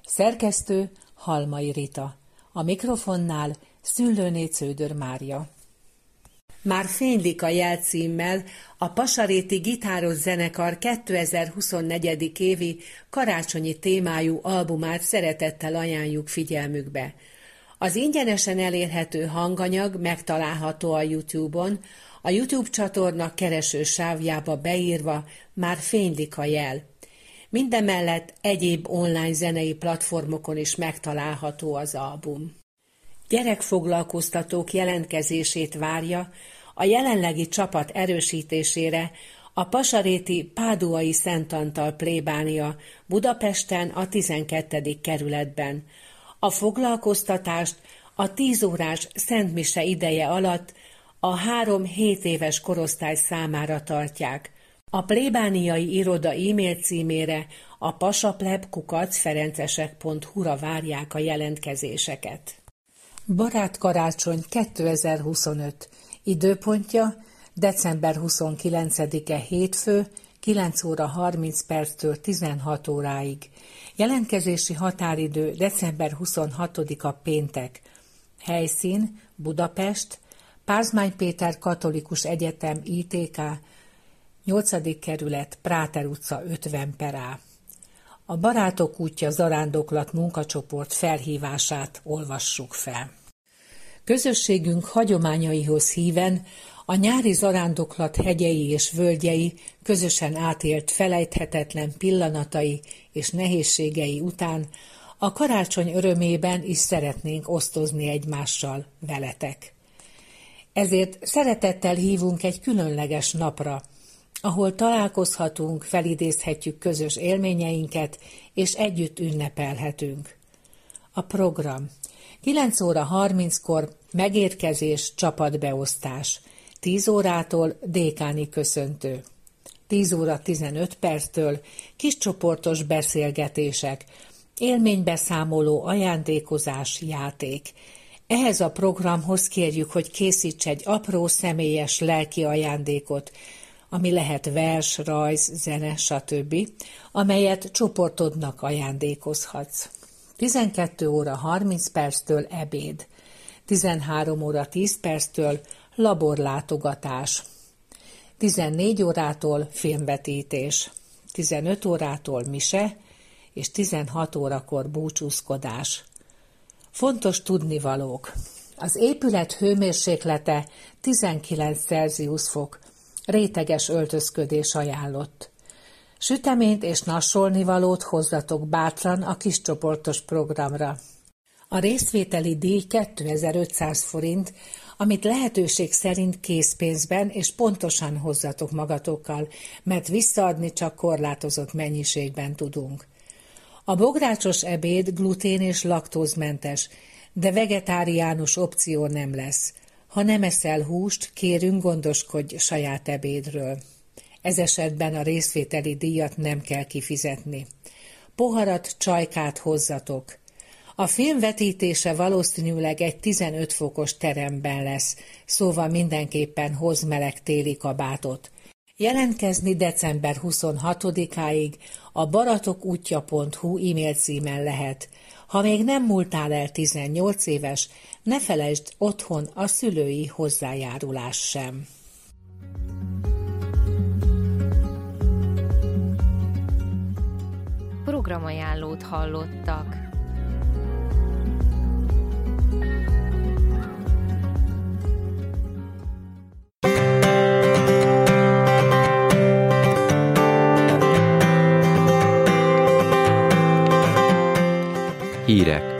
Szerkesztő Halmai Rita. A mikrofonnál Szüllőné Cződör Mária. Már fénylik a jel címmel a Pasaréti Gitáros Zenekar 2024. évi karácsonyi témájú albumát szeretettel ajánljuk figyelmükbe. Az ingyenesen elérhető hanganyag megtalálható a YouTube-on, a YouTube csatorna kereső sávjába beírva Már fénylik a jel. Mindemellett egyéb online zenei platformokon is megtalálható az album. Gyerekfoglalkoztatók jelentkezését várja a jelenlegi csapat erősítésére a pasaréti Páduai Szent Antal plébánia Budapesten a 12. kerületben. A foglalkoztatást a 10 órás szentmise ideje alatt a 3-7 éves korosztály számára tartják. A plébániai iroda e-mail címére a pasapleb@ferencesek.hu-ra várják a jelentkezéseket. Barátkarácsony 2025. Időpontja december 29-e hétfő 9 óra 30 perctől 16 óráig. Jelentkezési határidő december 26-a péntek. Helyszín Budapest, Pázmány Péter Katolikus Egyetem ITK, 8. kerület, Práter utca 50/A. A Barátok útja zarándoklat munkacsoport felhívását olvassuk fel. Közösségünk hagyományaihoz híven a nyári zarándoklat hegyei és völgyei közösen átélt felejthetetlen pillanatai és nehézségei után a karácsony örömében is szeretnénk osztozni egymással veletek. Ezért szeretettel hívunk egy különleges napra, ahol találkozhatunk, felidézhetjük közös élményeinket, és együtt ünnepelhetünk. A program: 9 óra 30-kor megérkezés, csapatbeosztás, 10 órától dékáni köszöntő, 10 óra 15 perctől kiscsoportos beszélgetések, élménybeszámoló, ajándékozás, játék. Ehhez a programhoz kérjük, hogy készíts egy apró személyes lelki ajándékot, ami lehet vers, rajz, zene, stb., amelyet csoportodnak ajándékozhatsz. 12 óra 30 perctől ebéd, 13 óra 10 perctől laborlátogatás, 14 órától filmvetítés, 15 órától mise, és 16 órakor búcsúzkodás. Fontos tudnivalók: az épület hőmérséklete 19 Celsius fok, réteges öltözködés ajánlott. Süteményt és nassolnivalót hozzatok bátran a kiscsoportos programra. A részvételi díj 2500 forint, amit lehetőség szerint készpénzben és pontosan hozzatok magatokkal, mert visszaadni csak korlátozott mennyiségben tudunk. A bográcsos ebéd glutén- és laktózmentes, de vegetáriánus opció nem lesz. Ha nem eszel húst, kérünk, gondoskodj saját ebédről. Ez esetben a részvételi díjat nem kell kifizetni. Poharat, csajkát hozzatok. A film vetítése valószínűleg egy 15 fokos teremben lesz, szóval mindenképpen hozz meleg téli kabátot. Jelentkezni december 26-áig a baratokútja.hu e-mail címen lehet. Ha még nem múltál el 18 éves, ne felejtsd otthon a szülői hozzájárulás sem. Programajánlót hallottak. Hírek.